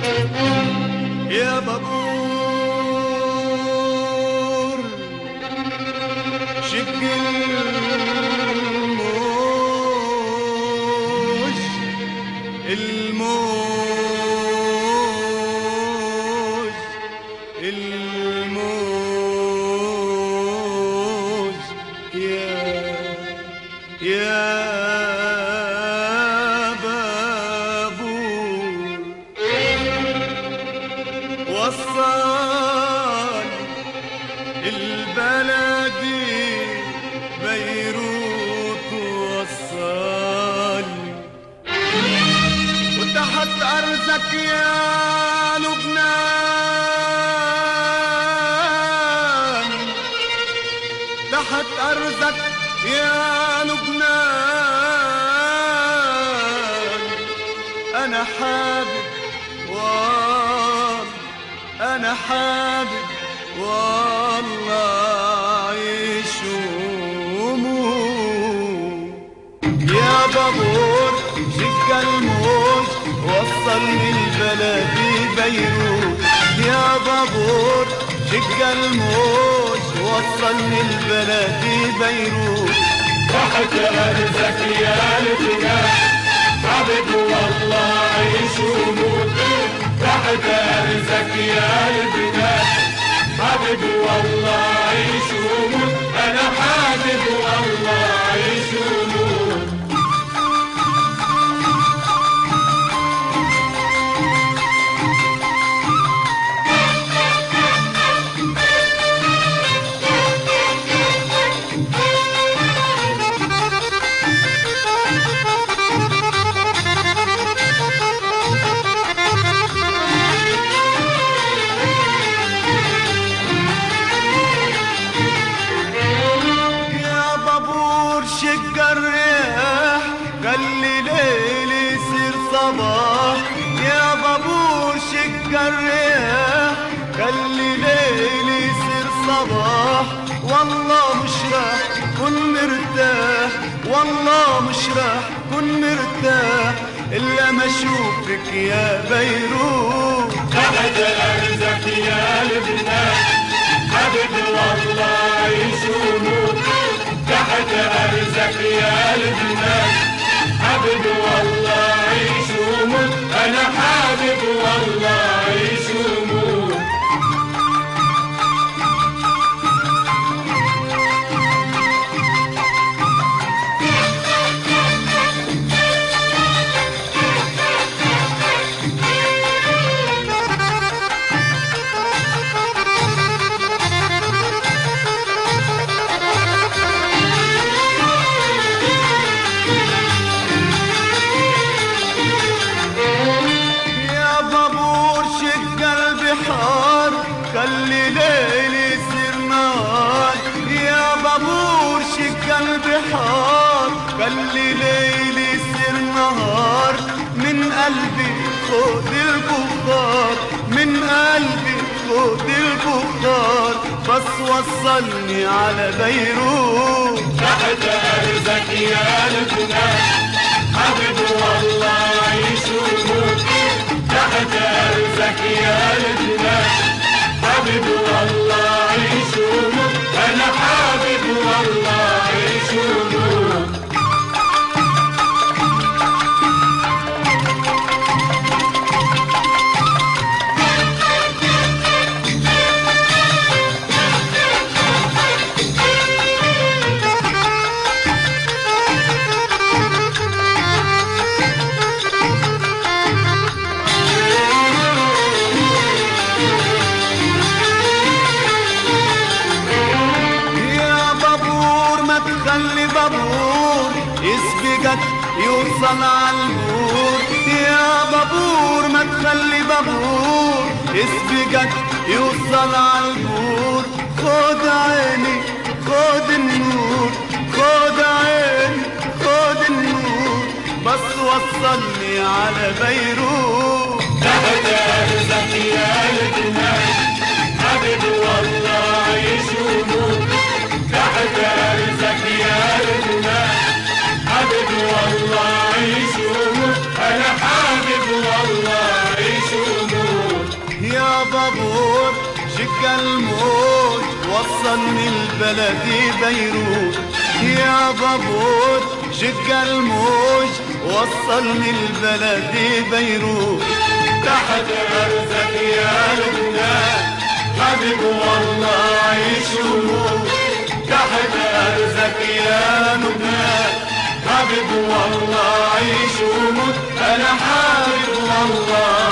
يا بابور شق الموج الموج الموج يا بابور وصل البلدي بيروت وصل وتحت أرزك يا لبنان تحت أرزك يا لبنان أنا حابب أنا حابب والله عيش وموت يا بابور شق الموج وصلني لبلدي بيروت يا بابور شق الموج وصلني لبلدي بيروت تحت أرزك يا لبنان حابب والله عيش وموت تحت أرزك يا لبنان حابب والله عيش وموت أنا حابب والله عيش وموت شق الرياح خلي ليلي يصير صباح يا بابور شق الرياح خلي ليلي يصير صباح والله مش راح كن مرتاح والله مش راح كن مرتاح إلا ما أشوفك يا بيروت تحت أرزك يا لبنان حابب والله عيش وموت تحت أرزك يا لبنان حابب والله عيش وموت أنا حابب والله عيش وموت خلي ليلي يصير نهار يا بابور شق البحار خلي ليلي يصير نهار من قلبي خد البخار من قلبي خد البخار بس وصلني على بيروت تحت أرزك يا لبنان حابب والله عيش وموت تحت أرزك يا لبنان حابب والله عيش وموت أنا حابب والله عيش وموت خلي بابور يسبقك يوصل عالبور يا بابور ما تخلي بابور يسبقك يوصل عالبور خد عيني خد النور خد عيني خد النور بس وصلني على بيروت تحت أرزك يا لبنان حابب والله عيش وموت تحت أرزك يا لبنان حابب والله عيش وموت أنا حابب والله عيش وموت وصلني البلدي بيروت. يا بابور شق الموج وصلني البلدي بيروت. تحت أرزك يا لبنان حبيب والله يشوفوك. تحت أرزك يا لبنان حبيب والله يشوفوك. أنا حبيب والله